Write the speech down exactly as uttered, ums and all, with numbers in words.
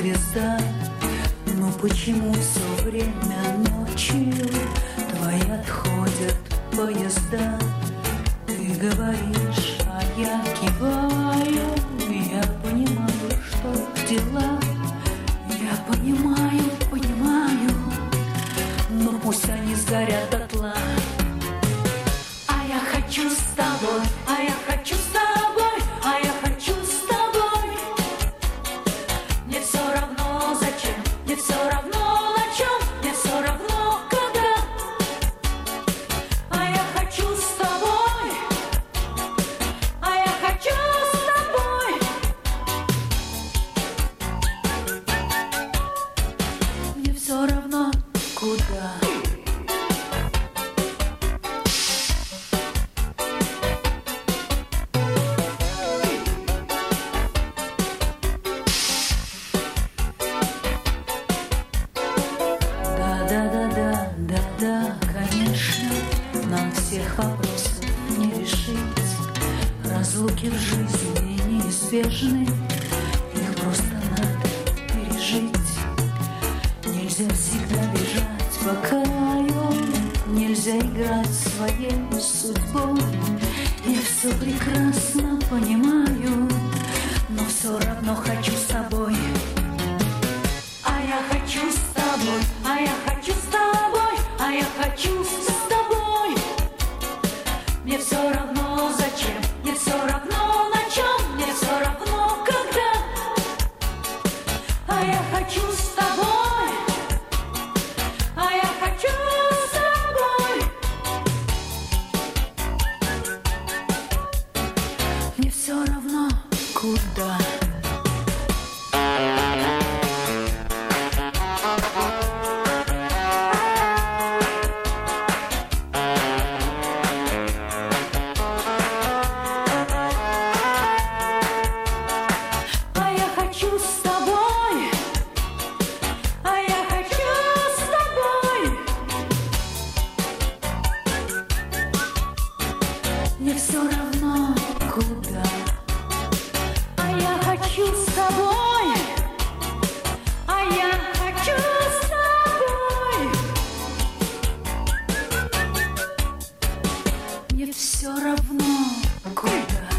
звезда. Но почему все время ночью твои отходят поезда? Ты говоришь, а я киваю, я понимаю, что дела. Я понимаю, понимаю, но пусть они сгорят дотла. А я хочу с тобой, а я хочу с тобой, а я хочу с тобой. Мне все равно зачем, мне все равно на чем, мне все равно когда. А я хочу с тобой, а я хочу с тобой. Мне все равно куда. Да-да-да, конечно, нам всех вопросов не решить. Разлуки в жизни неизбежны, их просто надо пережить. Нельзя всегда бежать по краю, нельзя играть своей судьбой. Я все прекрасно понимаю, но все равно хочу с тобой. А я хочу с тобой, а я хочу с тобой, а я хочу с тобой. Мне все равно зачем, мне все равно на чем, мне все равно когда. А я хочу с тобой, а я хочу с тобой. Мне все равно куда. Мне все равно куда. А я хочу с тобой, а я хочу с тобой. Мне все равно куда.